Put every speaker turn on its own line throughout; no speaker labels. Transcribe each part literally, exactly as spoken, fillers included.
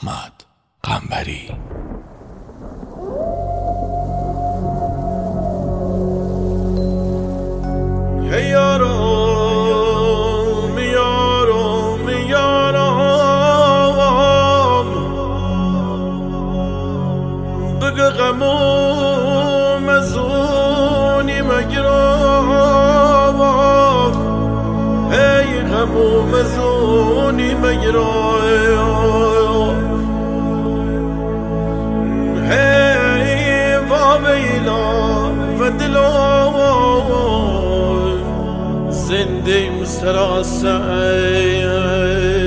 احمد قنبری.
هی یارم یارم یارم بگه غموم از اونی مگرام، هی غموم از اونی مگرام، هی و بیلا و دلام زنده مستراسه.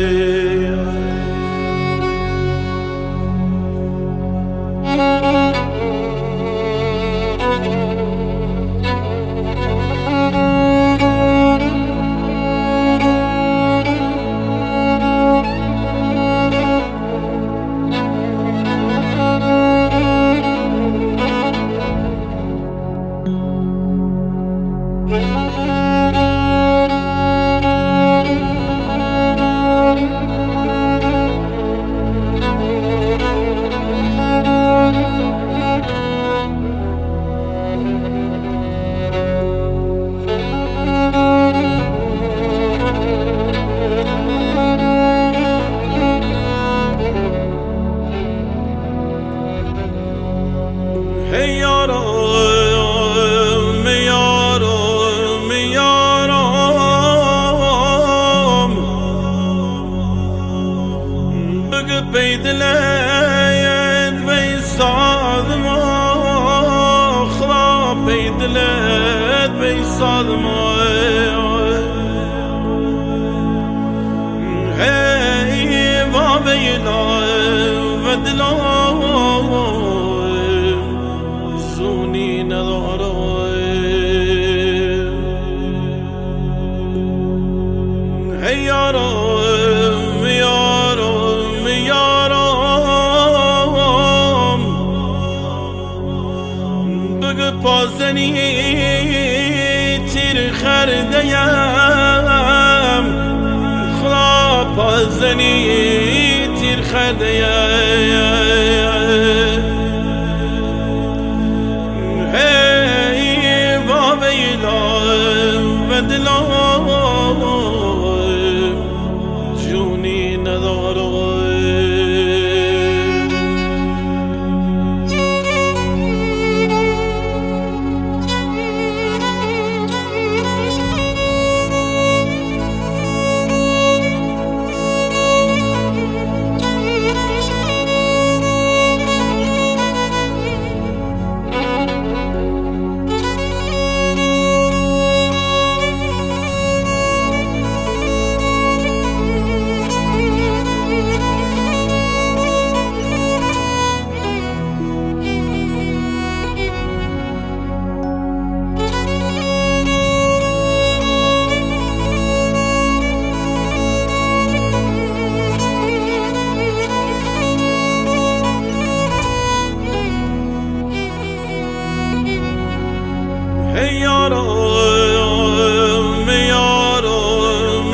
هی یارم یارم یارم بگه بیدلت بیساد ما، خدا بیدلت بیساد ما، هی و بیلا و دلام زونی نداره. هی یارم یارم یارم بگه پازنی تیر خردیم، خدا پازنی تیر خردیم، دلام جونی نداره. هی یارم یارم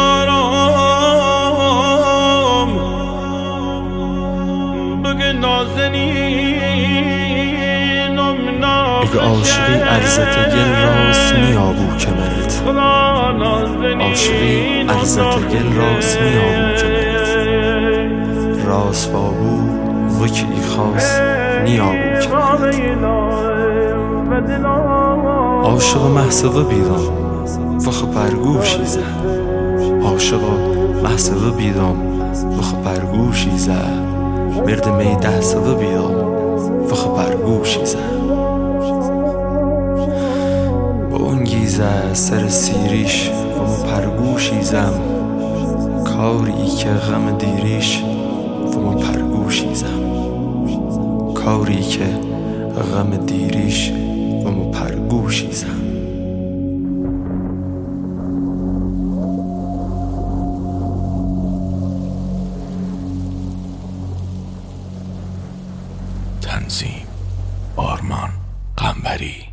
یارم بگه نازنینم ناخشم،
اگه عاشقی عرضت گل راست میابو کمرت، عاشقی عرضت گل راست میابو کمرت، راست بابو وکی خاص نیابو کمرت. عاشق محسقه بیدم وخ برگوشی زد، عاشق محسقه بیدم وخ برگوشی زد، مرد می ده سقه بیدم وخ برگوشی زد. با اون گیزه سر سیریش و ما پرگوشی زم، کاری که غم دیریش و ما پرگوشی زم، کاری که غم دیریش و ما پرگوشی زم.
تنظیم آرمان قنبری.